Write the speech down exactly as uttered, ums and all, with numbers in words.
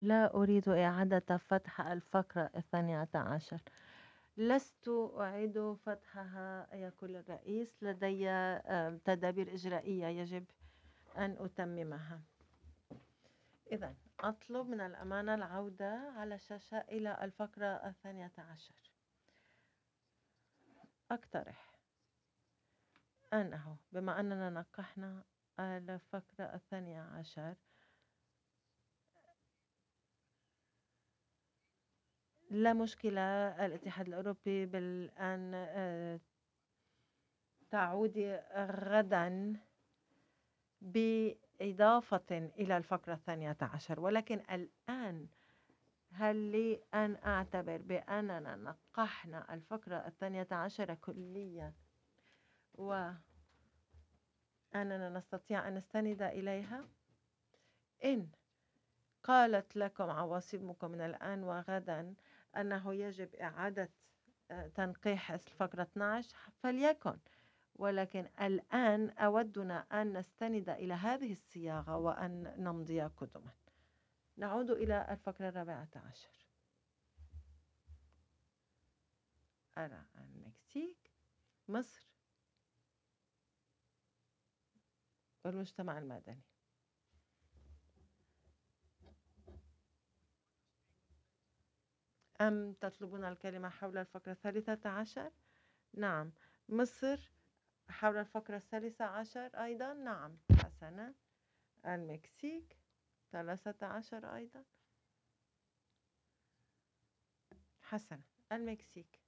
لا أريد إعادة فتح الفقرة الثانية عشر. لست أعيد فتحها يا كل الرئيس، لدي آه، تدابير إجرائية يجب أن أتممها. إذن أطلب من الأمانة العودة على الشاشة إلى الفقرة الثانية عشر. أقترح أنه بما أننا نقحنا الفقرة الثانية عشر، لا مشكلة، الاتحاد الأوروبي بالآن آه، تعودي غدا بإضافة إلى الفقرة الثانية عشر، ولكن الآن هل لي أن أعتبر بأننا نقحنا الفقرة الثانية عشر كليا وأننا نستطيع أن نستند إليها؟ إن قالت لكم عواصمكم من الآن وغدا أنه يجب إعادة تنقيح الفقرة اثني عشر فليكن، ولكن الآن أودنا أن نستند إلى هذه الصياغة وأن نمضي قدما. نعود إلى الفقرة الرابعة عشر. أرى المكسيك، مصر والمجتمع المدني. أم تطلبون الكلمة حول الفقرة الثالثة عشر؟ نعم. مصر حول الفقرة الثالثة عشر أيضا؟ نعم. حسنا. المكسيك ثلاثة عشر أيضا؟ حسنا. المكسيك